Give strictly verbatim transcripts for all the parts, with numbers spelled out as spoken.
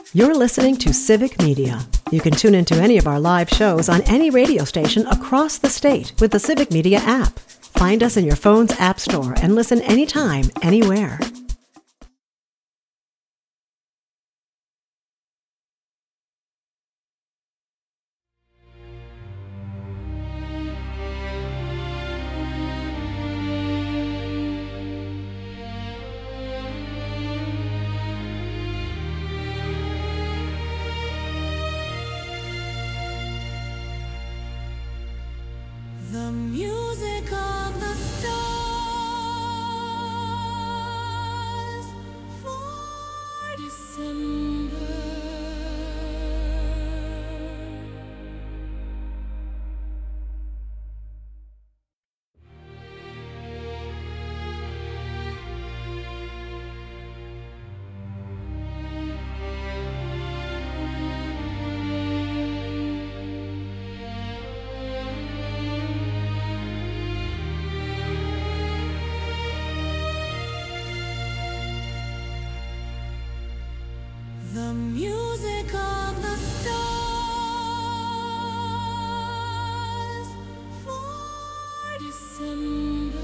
You're listening to Civic Media. You can tune into any of our live shows on any radio station across the state with the Civic Media app. Find us in your phone's app store and listen anytime, anywhere. The music of the stars for December. The music of the stars for December.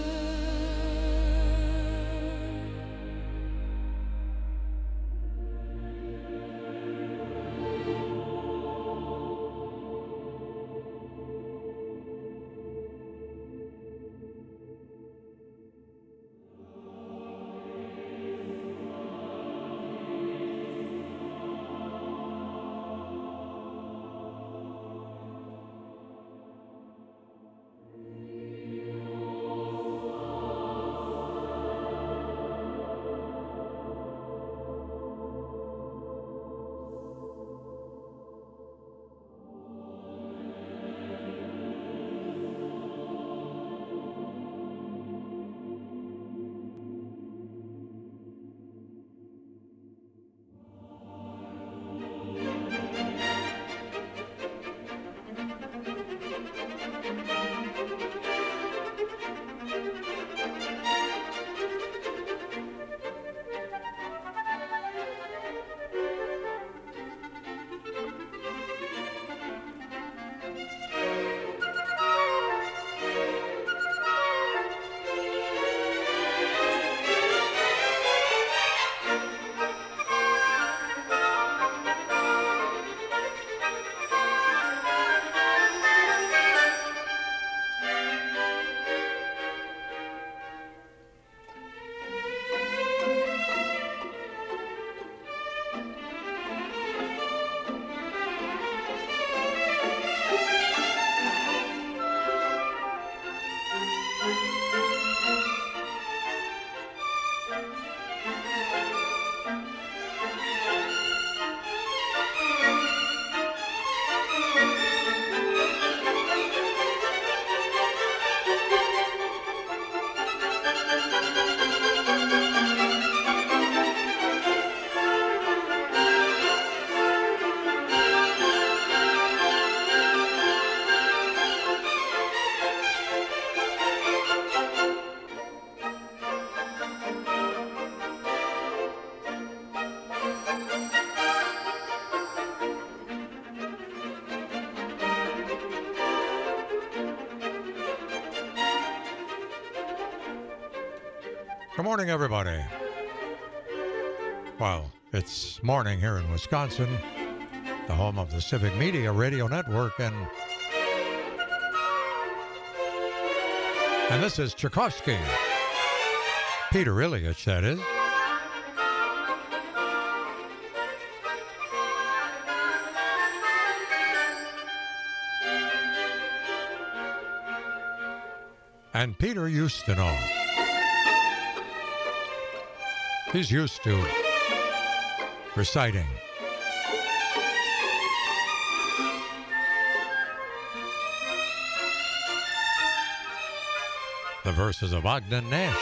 Good morning, everybody. Well, it's morning here in Wisconsin, the home of the Civic Media Radio Network, and and this is Tchaikovsky. Peter Ilyich, that is. And Peter used to know. He's used to reciting the verses of Ogden Nash.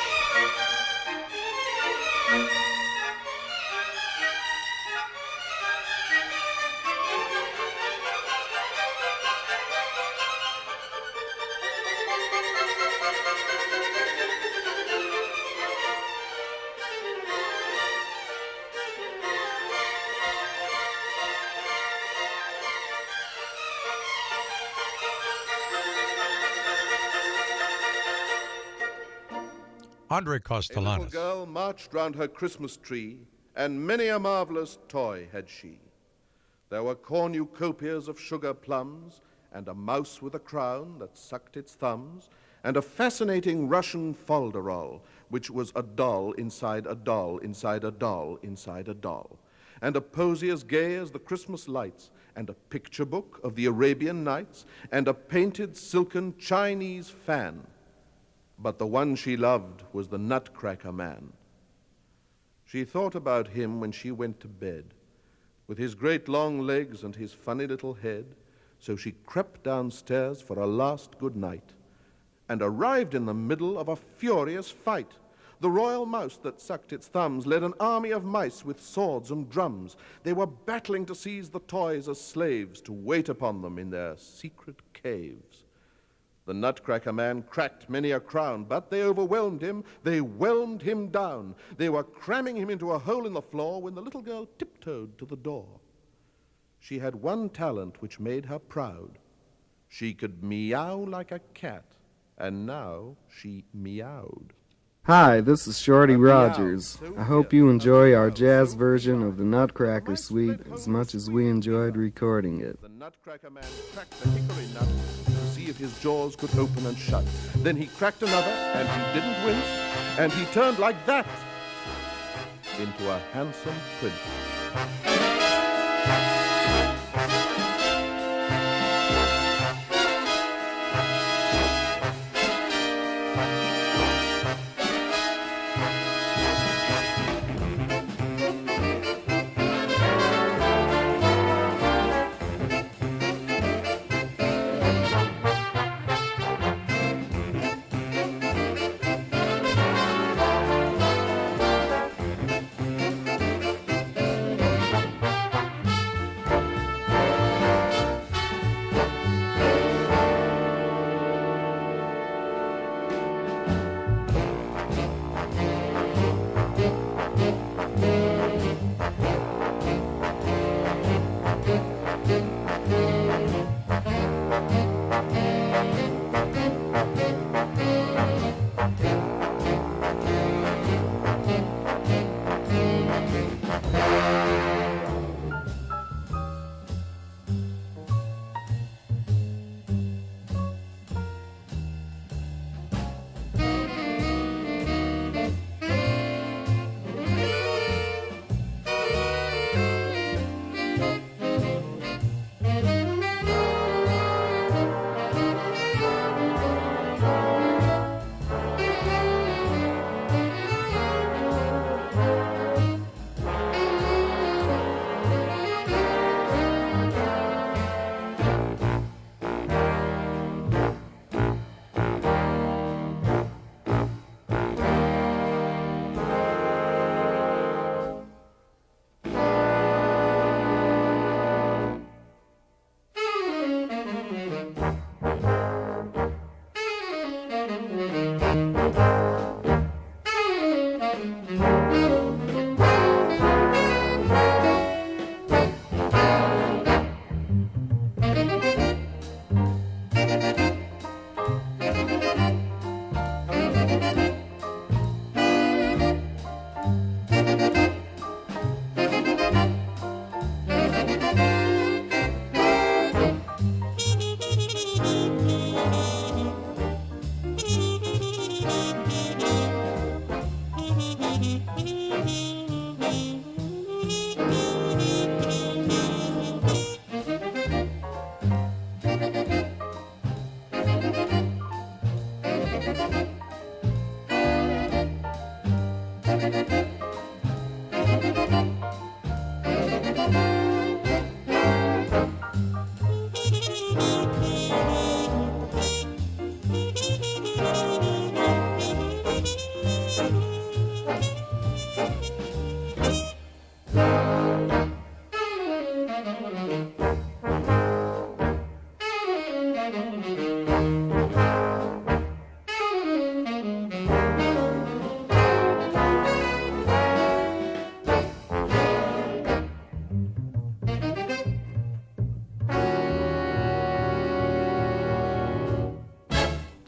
Andre A little Castellanos. girl marched round her Christmas tree, and many a marvelous toy had she. There were cornucopias of sugar plums, and a mouse with a crown that sucked its thumbs, and a fascinating Russian folderol, which was a doll inside a doll inside a doll inside a doll, and a posy as gay as the Christmas lights, and a picture book of the Arabian Nights, and a painted silken Chinese fan. But the one she loved was the Nutcracker Man. She thought about him when she went to bed, with his great long legs and his funny little head, so she crept downstairs for a last good night, and arrived in the middle of a furious fight. The royal mouse that sucked its thumbs led an army of mice with swords and drums. They were battling to seize the toys as slaves, to wait upon them in their secret caves. The Nutcracker Man cracked many a crown, but they overwhelmed him, they whelmed him down. They were cramming him into a hole in the floor when the little girl tiptoed to the door. She had one talent which made her proud. She could meow like a cat, and now she meowed. Hi, this is Shorty A meow, Rogers. so I hope here, you a enjoy our meow, jazz so version here. of the Nutcracker Mice Suite went as home much with as we sweet enjoyed fever. recording it. The Nutcracker Man cracked the hickory nut to see if his jaws could open and shut. Then he cracked another, and he didn't wince, and he turned like that into a handsome prince.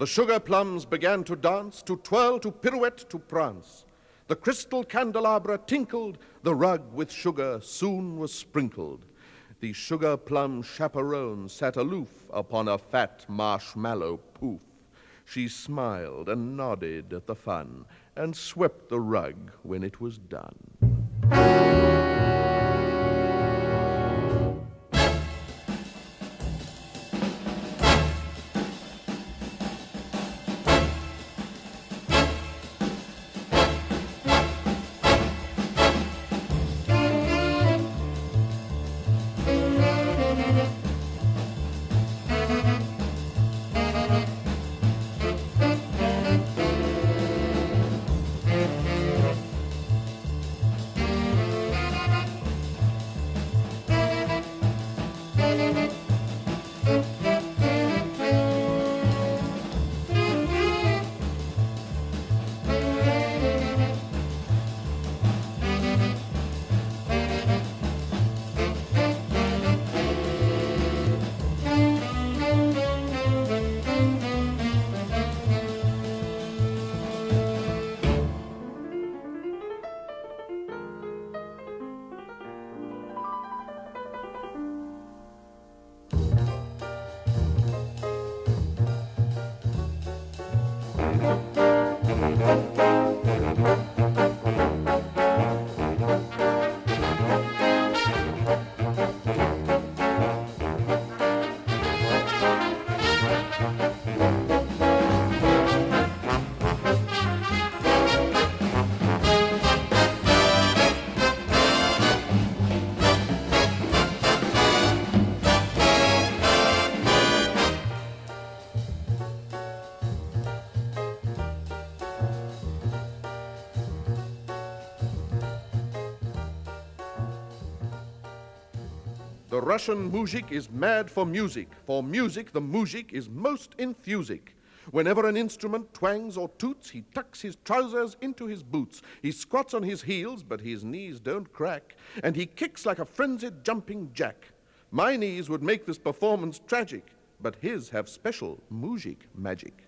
The sugar plums began to dance, to twirl, to pirouette, to prance. The crystal candelabra tinkled, the rug with sugar soon was sprinkled. The sugar plum chaperone sat aloof upon a fat marshmallow poof. She smiled and nodded at the fun and swept the rug when it was done. The Russian moujik is mad for music. For music, the moujik is most enthusic. Whenever an instrument twangs or toots, he tucks his trousers into his boots. He squats on his heels, but his knees don't crack, and he kicks like a frenzied jumping jack. My knees would make this performance tragic, but his have special moujik magic.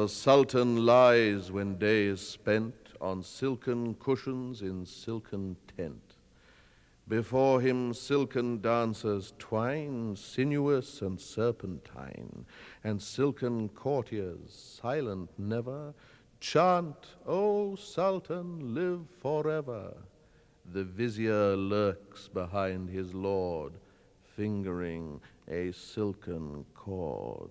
The Sultan lies when day is spent on silken cushions in silken tent. Before him silken dancers twine, sinuous and serpentine, and silken courtiers, silent never, chant, O Sultan, live forever. The vizier lurks behind his lord, fingering a silken cord.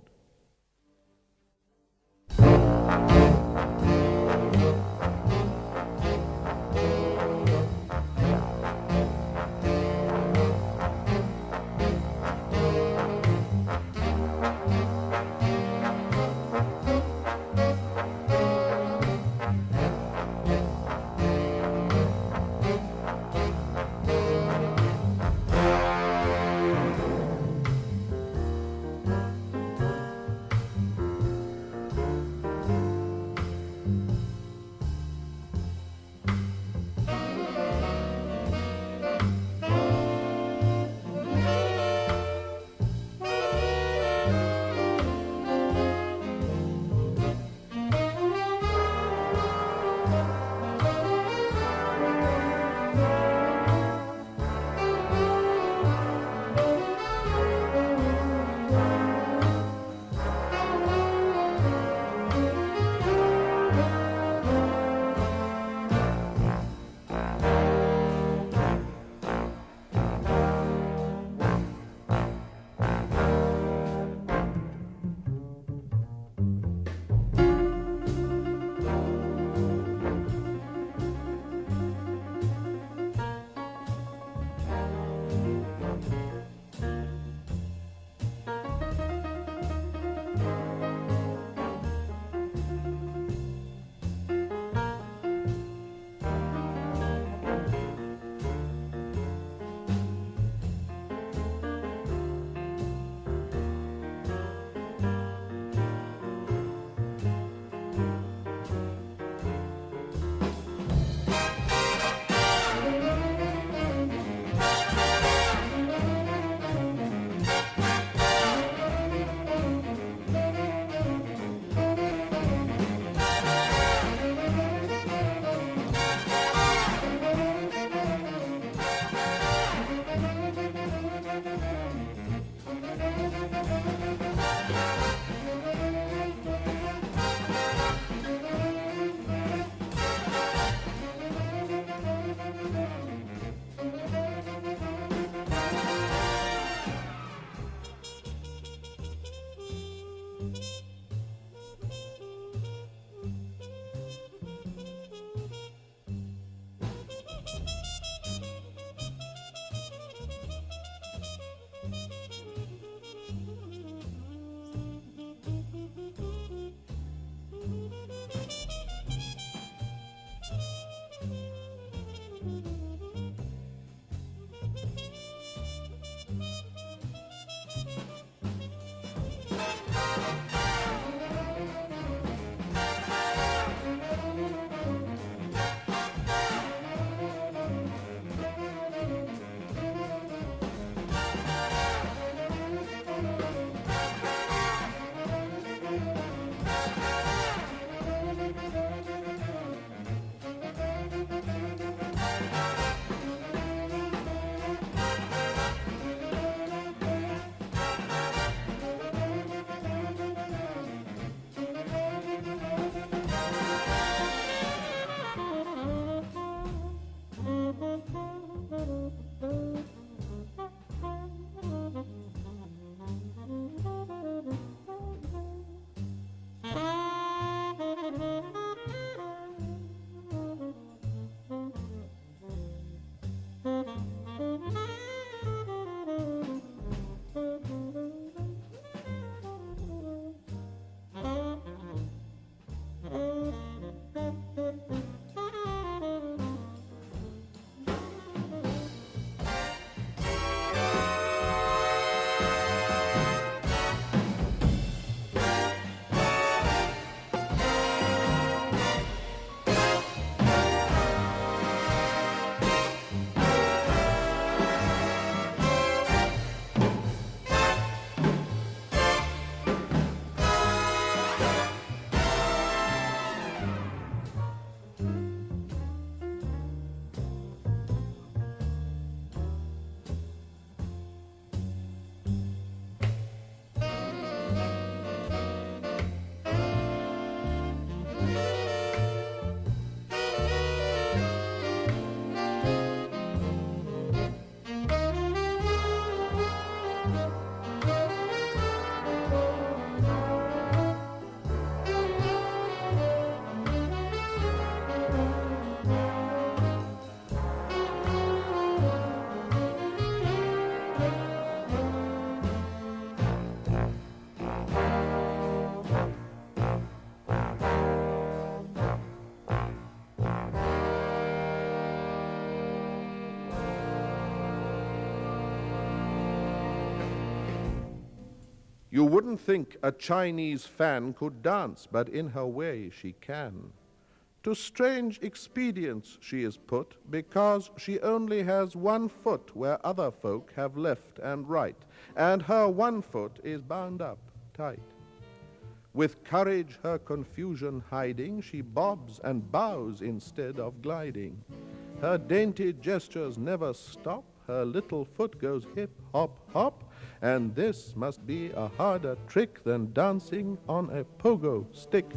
You wouldn't think a Chinese fan could dance, but in her way she can. To strange expedients she is put, because she only has one foot where other folk have left and right, and her one foot is bound up tight. With courage her confusion hiding, she bobs and bows instead of gliding. Her dainty gestures never stop, her little foot goes hip, hop, hop, and this must be a harder trick than dancing on a pogo stick.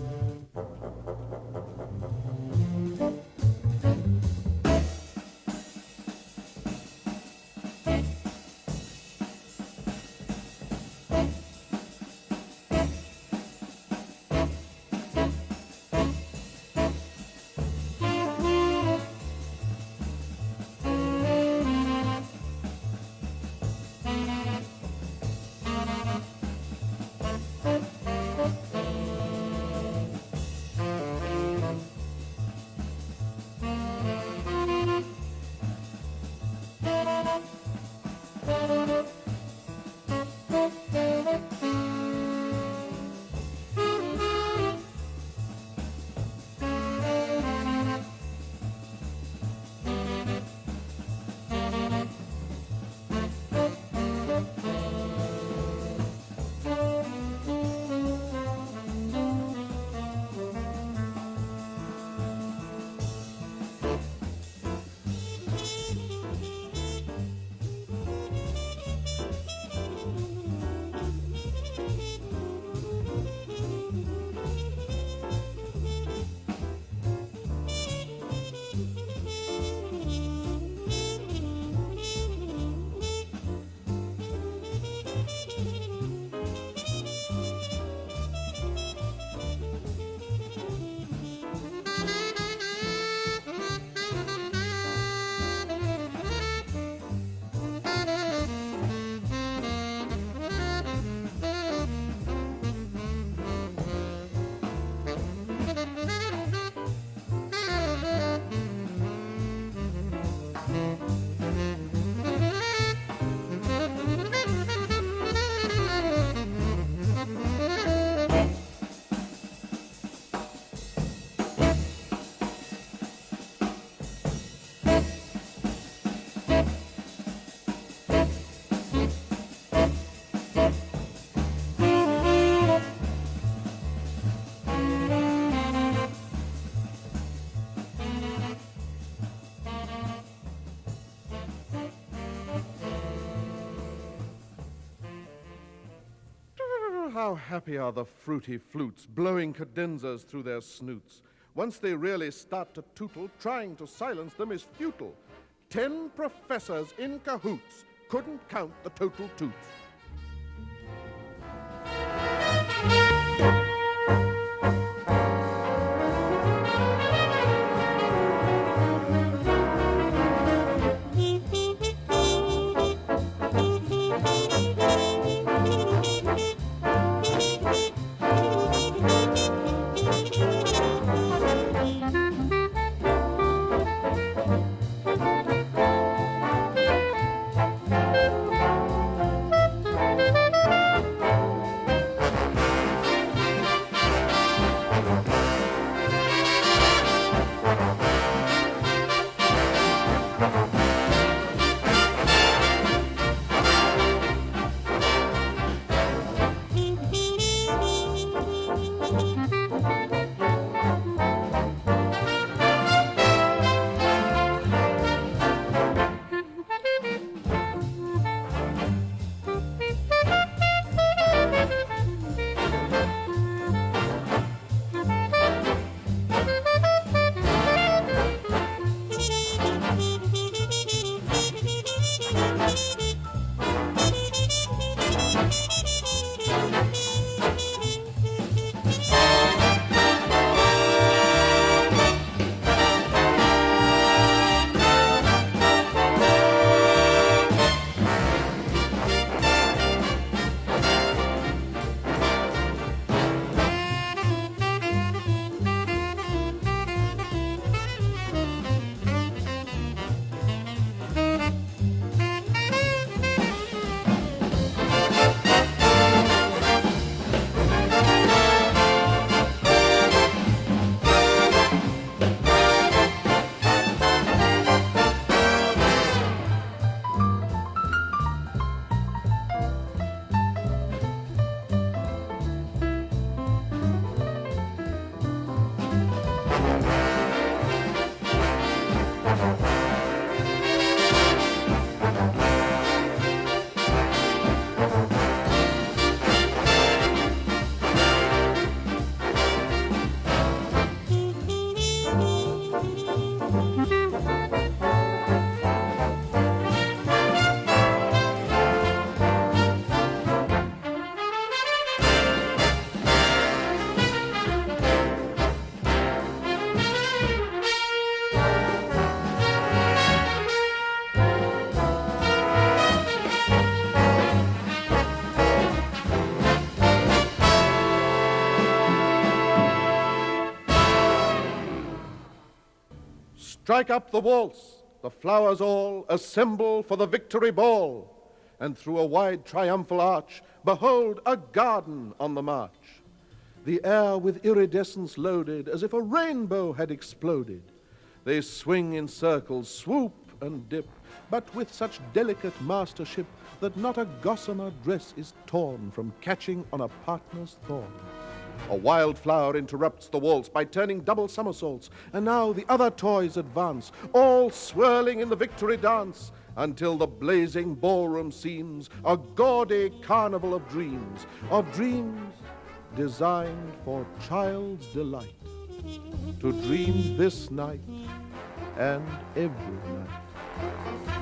How happy are the fruity flutes, blowing cadenzas through their snoots. Once they really start to tootle, trying to silence them is futile. Ten professors in cahoots couldn't count the total toots. Strike up the waltz, the flowers all assemble for the victory ball. And through a wide triumphal arch, behold a garden on the march. The air with iridescence loaded, as if a rainbow had exploded. They swing in circles, swoop and dip, but with such delicate mastership that not a gossamer dress is torn from catching on a partner's thorn. A wildflower interrupts the waltz by turning double somersaults, and now the other toys advance, all swirling in the victory dance, until the blazing ballroom seems a gaudy carnival of dreams, of dreams designed for child's delight, to dream this night and every night.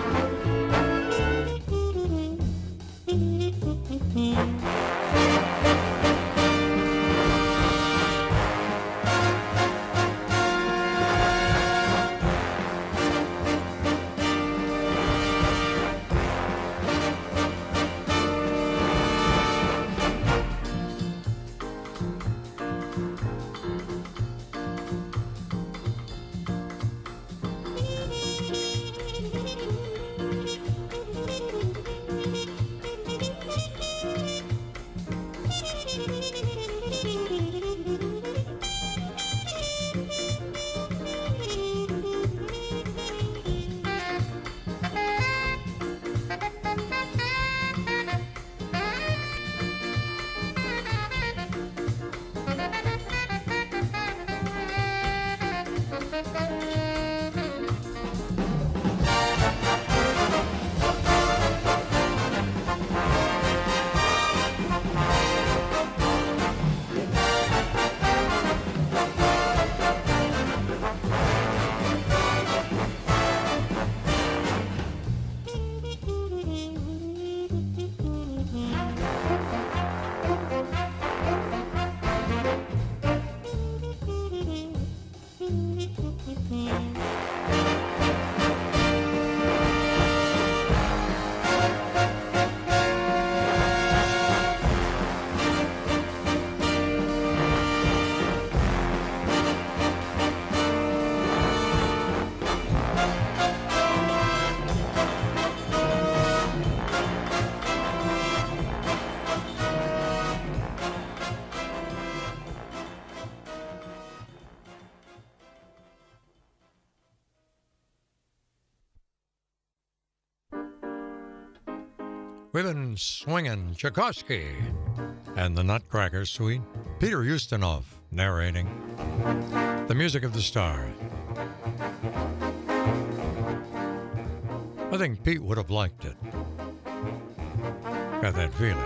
We've been swinging Tchaikovsky and the Nutcracker Suite. Peter Ustinov narrating the music of the stars. I think Pete would have liked it. Got that feeling.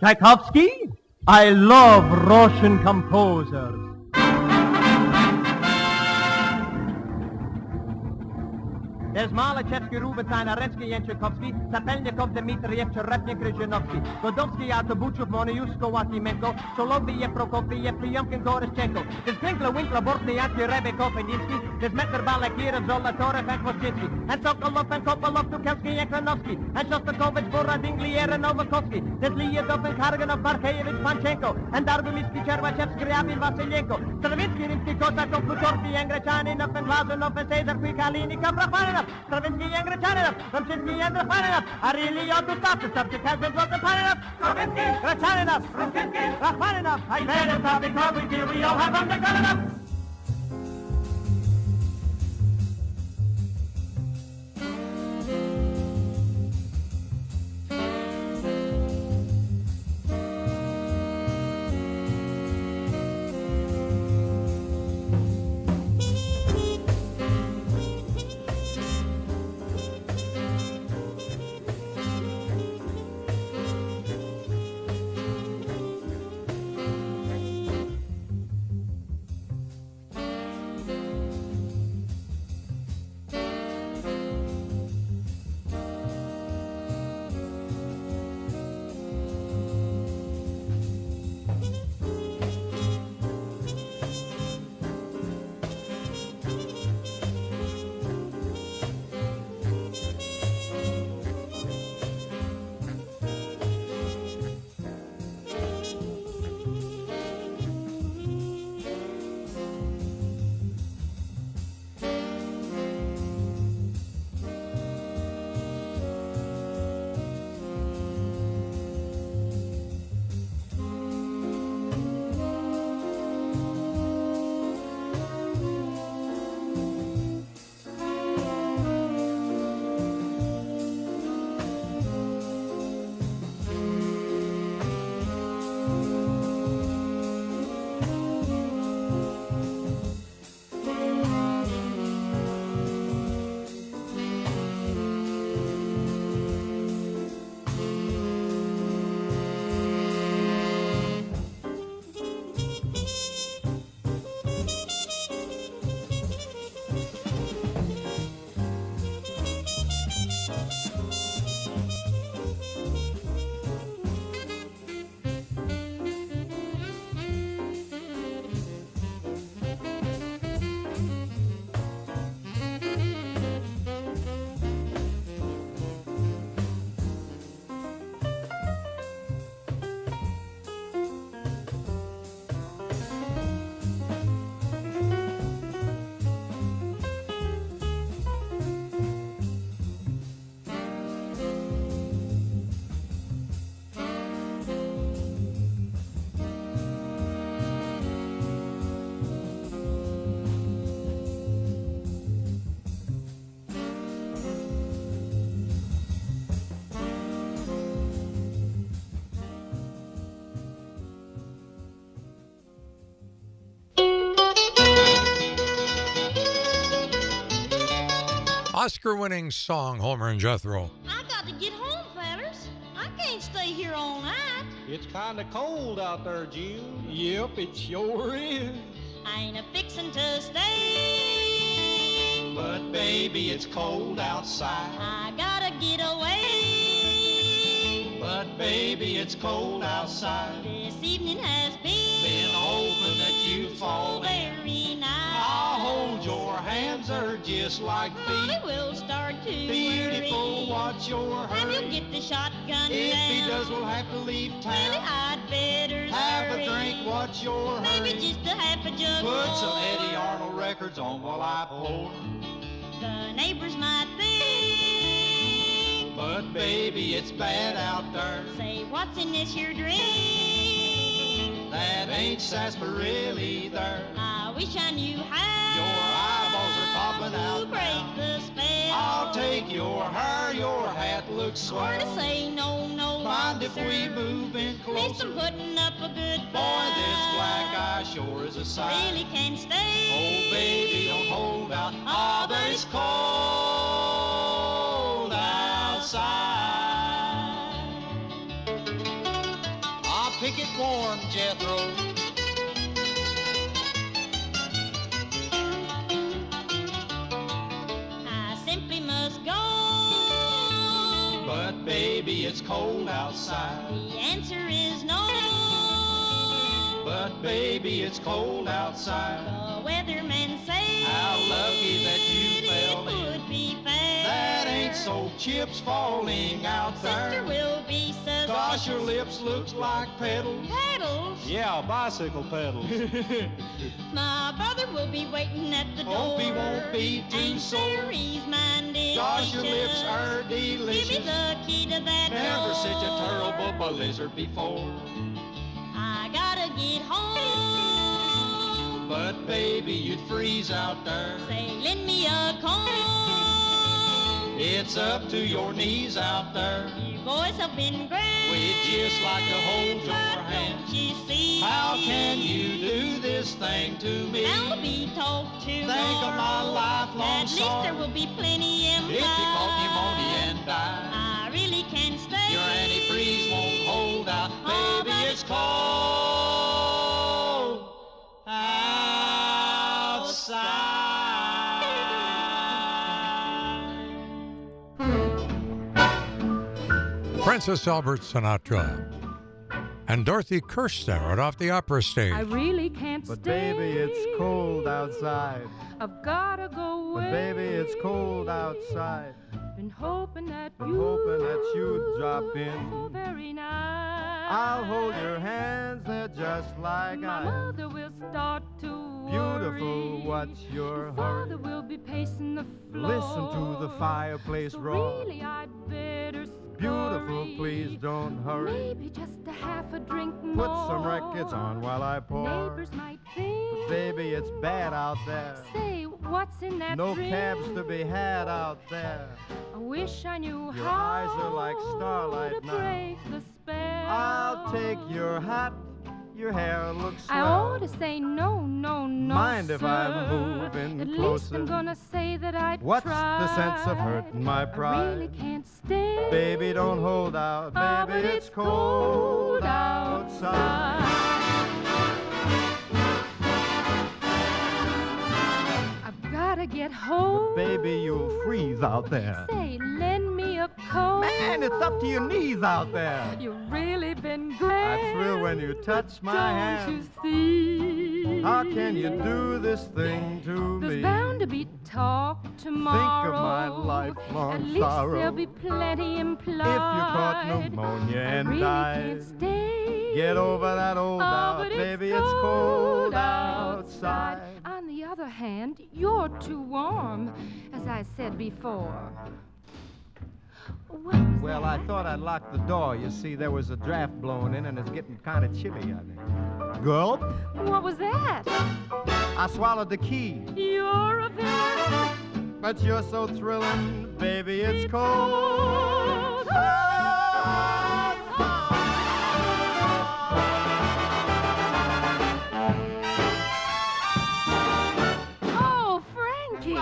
Tchaikovsky? I love Russian composers. There's Malachevsky, Rubinstein, Arensky, and Tchaikovsky, Sapelnikov, Dmitriev, Cherepnik, Rezhinovsky, Godovsky, Artabuchev, Moneyushko, Watimenko, Soloviev, Prokofiev, Pryomkin, Gorishchenko. There's Klinkler, Winkler, Bortniansky, Rebekov, and Yinsky. There's Metler, Balakirov, Zolotarev, and Kvoschinsky. And Sokolov, and Kopolov, Tukelsky, and Kranovsky. And Shostakovich, Borodinglier, and Novakovsky. There's Lyadov, and Karganov, Barkeyevich, Panchenko. And Dargumitsky, Chervachevsky, Ryabin, Vasilyenko. Stravinsky, Rimsky, Kosakov, Plutorky, and Grechaninov, and Glazunov, and Cesar, Kvikalinikov, Rachmaninoff. Stravinsky and Grachaninov, Ramchinsky and Rachmaninoff. I really ought to stop. The subject has been brought to Paninov. Stravinsky, Grachaninov, Ramchinsky, Rachmaninoff. I better stop because we feel we all have undergone enough. Oscar-winning song, Homer and Jethro. I got to get home, fellers. I can't stay here all night. It's kind of cold out there, Jill. Yep, it sure is. I ain't a fixin' to stay. But baby, it's cold outside. I gotta get away. But baby, it's cold outside. This evening has been, Been hoping that you'd fall in. very nice. I'll hold your hands, they're just like Molly feet. will start to Beautiful, worry. watch your And hurry. you'll get the shotgun If down. he does, we'll have to leave Really, town. I'd better Have hurry. a drink, watch your Maybe hurry. just a half a jug Put more. some Eddie Arnold records on while I pour. The neighbors might think, But baby, it's bad out there. say, what's in this here drink? That ain't sarsaparilla either. I wish I knew how Your eyeballs are popping to out break now. the spell. I'll take your hair, your hat looks Or to swell. say no, no, Mind no, if sir. we move in At least closer? I'm putting up a good Boy, fight. this black eye sure is a sight. Really can't stay. Oh, baby, don't hold out. Ah, but it's cold outside. warm, Jethro. I simply must go. But baby, it's cold outside. The answer is no. But baby, it's cold outside. The weatherman say How lucky that you fell it in. would be fair. That ain't so chips falling out Sister there. will be sus. Gosh, your lips looks like petals. Pedals. Yeah, bicycle pedals. My brother will be waiting at the door. Hope he won't be too Ain't sore. there he's minded. Gosh, your lips are Give me delicious. the key to that Never door. such a terrible blizzard before. I gotta get home. But baby, you'd freeze out there. Say, lend me a comb. It's up to your knees out there. You boys have been great. We'd just like to hold your But hand. don't you see? How can you do this thing to me? I'll be talked to Think of my lifelong At least sorrow. there will be plenty in If you caught pneumonia and died, I really can't stay. your antifreeze won't hold out. Oh, Baby, but it's cold outside. Francis Albert Sinatra and Dorothy Kirshner off the opera stage. I really can't But stay. baby, it's cold outside. I've gotta go away. But baby, it's cold outside. Been hoping that Been you hoping that you'd drop so in. very nice. I'll hold your hands, they're just like My ice. mother will start to Beautiful, worry. what's your Your hurry? father will be pacing the floor. Listen to the fireplace so roar. really, I'd better scurry. Beautiful, please don't hurry. Maybe just a half a drink more. Put some records on while I pour. Neighbors might think. But baby, it's bad out there. Say, what's in that No drink? cabs to be had out there. I wish I knew Your how eyes are like starlight to now. break the spell. I'll take your hat. Your hair looks I swell. ought to say no, no, no. Mind if I'm sir. moving At least closer? I'm gonna say that I'd What's tried. the sense of hurting my I really pride? can't stay. Baby, don't hold out. Oh, Baby, but it's cold outside. I've gotta get home. But baby, you'll freeze out there. Say, lend me a coat. Man, it's up to your knees out there. You've really been great. I thrill when you touch my Don't hand. you see? How can you do this thing to There's me? bound to be talk tomorrow. my lifelong At least sorrow. there'll be plenty implied. If you caught pneumonia I and really died, can't stay. get over that old Oh, doubt, but baby. it's It's cold outside. outside. On the other hand, you're too warm, as I said before. What was Well, that? I thought I'd lock the door. You see, there was a draft blowing in, and it's getting kind of chilly out there. Gulp. What was that? I swallowed the key, You're a villain. but you're so thrilling, baby. It's cold. Oh, Frankie.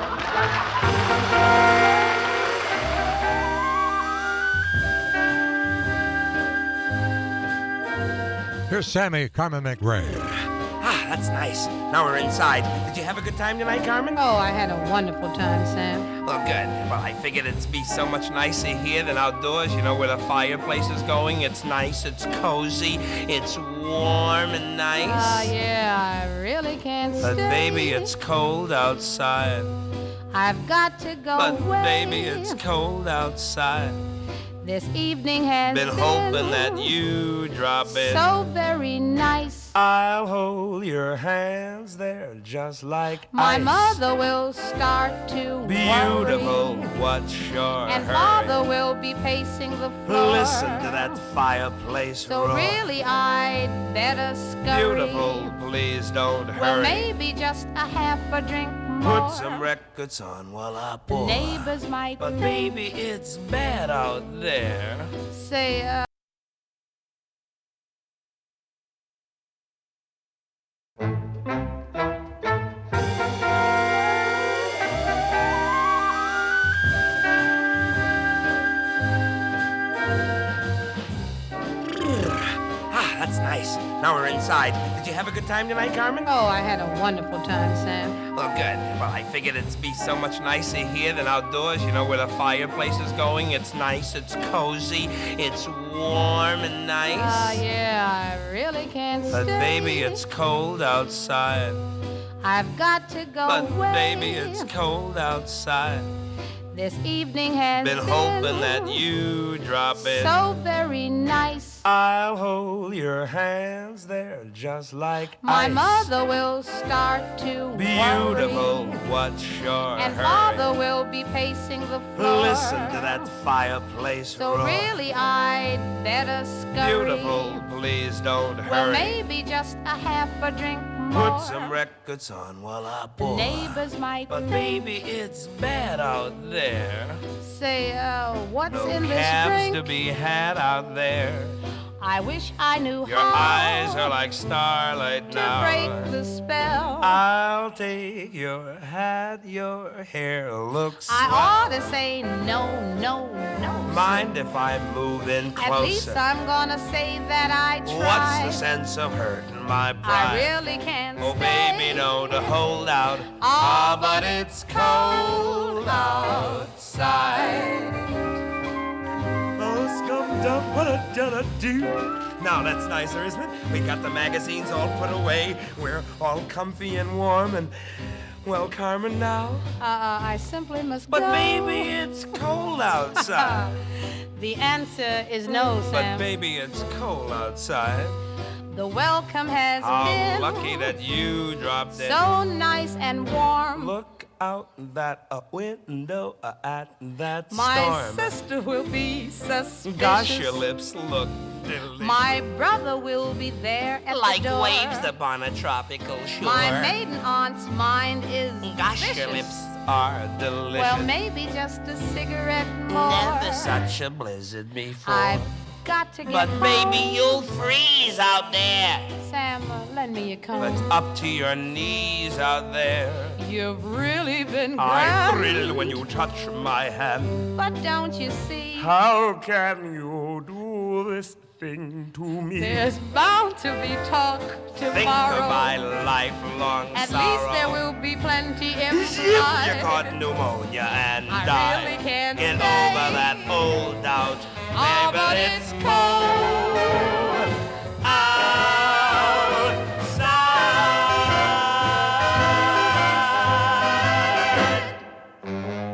Here's Sammy Carmen McRae. Ah, that's nice. Now we're inside. Did you have a good time tonight, Carmen? Oh, I had a wonderful time, Sam. Well, good. Well, I figured it'd be so much nicer here than outdoors, you know, where the fireplace is going. It's nice, it's cozy, it's warm and nice. Ah, yeah, I really can't But stay. baby, it's cold outside. I've got to go But away. baby, it's cold outside. This evening has Been hoping that you drop in. so very nice. I'll hold your hands, they're just like My ice. mother will start to Beautiful, worry, what's your and hurry? father will be pacing the floor. Listen to that fireplace So roar. really, I'd better scurry. Beautiful, please don't Well, hurry. maybe just a half a drink more. Put some records on while I The pour. neighbors might But think, baby, it's bad out there. say, uh, Ah, that's nice. Now we're inside. Did you have a good time tonight, Carmen? Oh, I had a wonderful time, Sam. Well, good. Well, I figured it'd be so much nicer here than outdoors, you know, where the fireplace is going. It's nice, it's cozy, it's warm and nice. Ah, uh, yeah, I really can't But stay. baby, it's cold outside. I've got to go But away. baby, it's cold outside. This evening has Been been hoping that you drop in. so very nice. I'll hold your hands there just like My ice. mother will start to Beautiful, worry, what's your and hurry? father will be pacing the floor. Listen to that fireplace So roar. really I'd better scurry. Beautiful, please don't Well, hurry. maybe just a half a drink more. Put some records on while I The pour. neighbors might But think, baby, it's bad out there. say, uh, what's No in this cabs drink? to be had out there. I wish I knew Your how eyes are like starlight to now. break the spell. I'll take your hat, your hair looks I swell. ought to say no, no, no. Mind if I move in closer? At least I'm gonna say that I tried. What's the sense of hurting my I pride? really can't Oh, stay. baby, don't hold out. Ah, but it's cold outside. Oh, scum dum, what a da do. Now that's nicer, isn't it? We got the magazines all put away. We're all comfy and warm and, well, Carmen, now. Uh, uh, I simply must But go. baby, it's cold outside. The answer is no, But Sam. baby, it's cold outside. The welcome has How been lucky that you dropped in. so nice and warm. Look out that uh, window uh, at that My storm. sister will be suspicious. Gosh, your lips look delicious. My brother will be there at like the door. waves upon a tropical shore. My maiden aunt's mind is Gosh, vicious. your lips are delicious. Well, maybe just a cigarette more. Never such a blizzard before. I've got to get But home. baby, you'll freeze out there. Sam, uh, lend me your comb. It's up to your knees out there. You've really been I grand. thrill when you touch my hand. But don't you see? How can you do this thing to me? There's bound to be talk tomorrow. Think of my lifelong At sorrow. least there will be plenty If implied. you caught pneumonia and I died, really can't get stay. over that old doubt. Oh, Baby, but it's it's cold outside.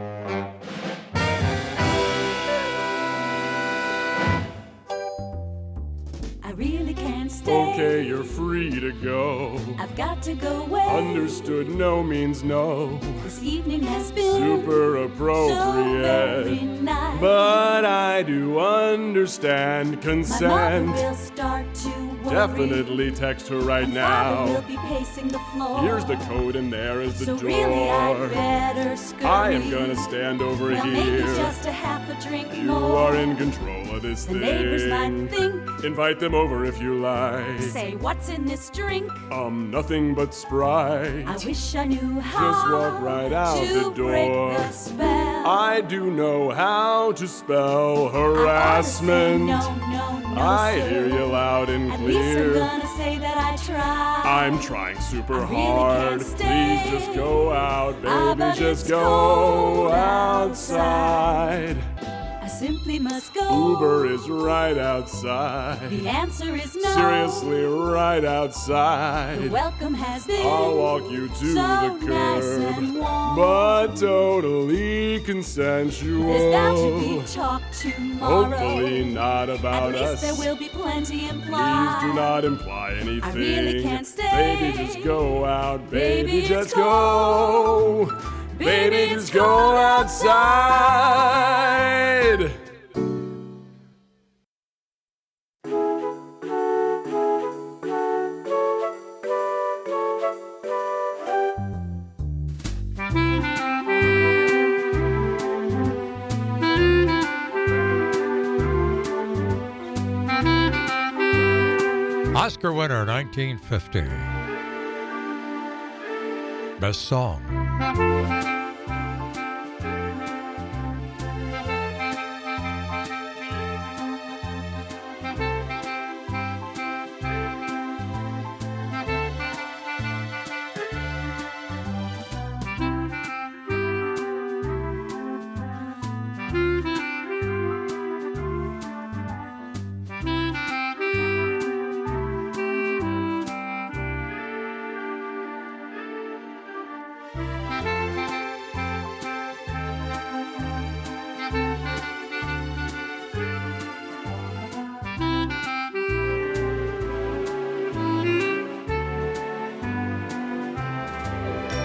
I really can't stay. Okay, you're free to go. I've got to go away. Understood, no means no. This evening has been Super so appropriate. very nice. But I do understand My mother consent. will start to worry. Definitely text her right My father will now. be pacing the floor. Here's the code and there is the so door. really I'd better scurry. I am gonna stand over well, maybe here. just a half a drink You more. are in control of this The thing. neighbors might think. Invite them over if you like. Say, what's in this drink? Um, nothing but Sprite. I wish I knew how Just walk right out to the break door. the spell. I do know how to spell harassment. I ought to say no, no, no, I sir. hear you loud and At least I'm clear. gonna say that I tried. I'm trying super I really hard. can't stay. Please just go out, Ah, baby. but Just it's go cold outside. I simply must go. Uber is right outside. The answer is no. Seriously, right The outside. welcome has been I'll walk you to so the nice curb, and warm. but totally consensual. There's bound to be talk tomorrow. Hopefully not about At least us. there will be plenty Please implied. do not imply anything. I really can't stay. Baby, just go out. Baby, Baby, it's just go. Baby, Baby, it's just go cold outside. Oscar winner nineteen fifty. Best song.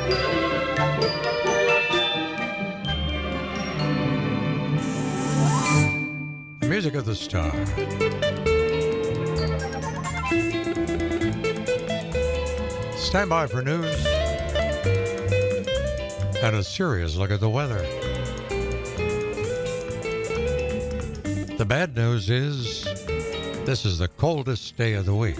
Music of the Star. Stand by for news and a serious look at the weather. The bad news is this is the coldest day of the week.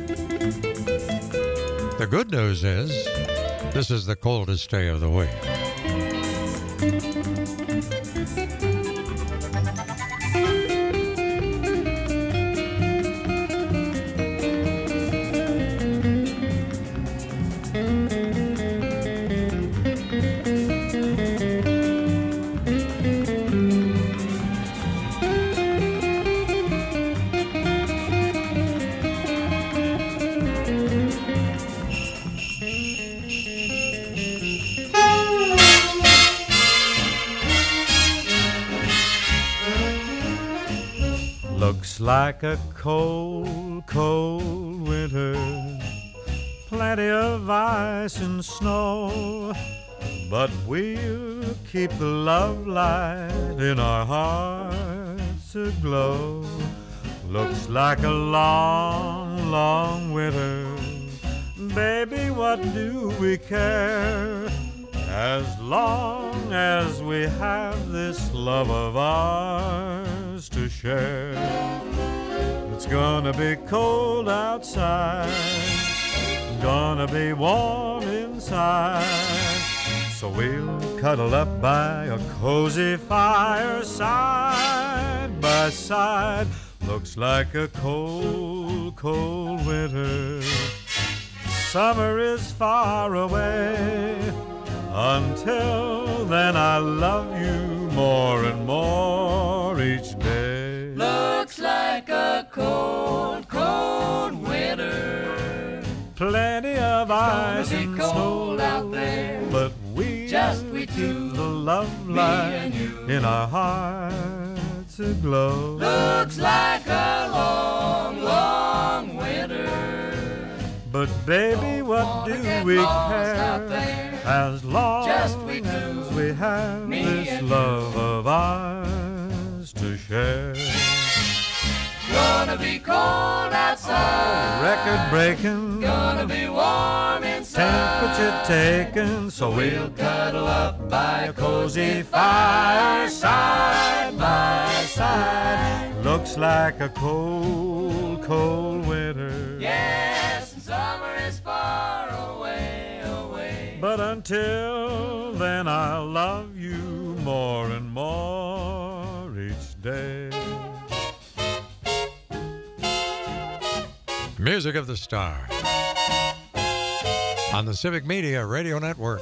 The good news is this is the coldest day of the week. Looks like a cold, cold winter, plenty of ice and snow, but we'll keep the love light in our hearts aglow. Looks like a long, long winter, baby, what do we care? As long as we have this love of ours to share. It's gonna be cold outside, gonna be warm inside, so we'll cuddle up by a cozy fire side by side. Looks like a cold, cold winter. Summer is far away. Until then I love you more and more each day. Looks like a cold, cold winter. Plenty of ice and cold snow out there. But we Just we keep two, the love light in our hearts aglow. Looks like a long, long winter. But baby, what do we care? As long Just we do, as we have me this and love of ours to share. Gonna be cold outside. Record breaking, Gonna be warm inside. temperature taken, so we'll cuddle up by a cozy fire side by side. Looks like a cold, cold winter. Yes, and summer is far away, away. But until then I'll love you more and more each day. Music of the Star on the Civic Media Radio Network.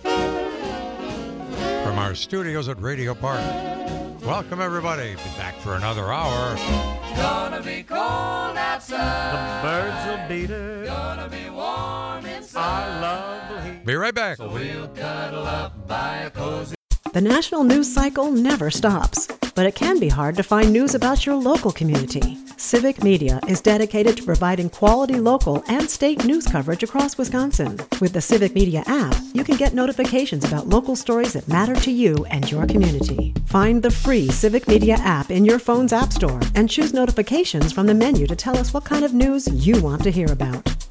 From our studios at Radio Park. Welcome everybody. Be back for another hour. Gonna be cold outside. The birds will beat it. Gonna be warm inside. Our love will heat. Be right back. So we'll cuddle up by a cozy. The national news cycle never stops, but it can be hard to find news about your local community. Civic Media is dedicated to providing quality local and state news coverage across Wisconsin. With the Civic Media app, you can get notifications about local stories that matter to you and your community. Find the free Civic Media app in your phone's app store and choose notifications from the menu to tell us what kind of news you want to hear about.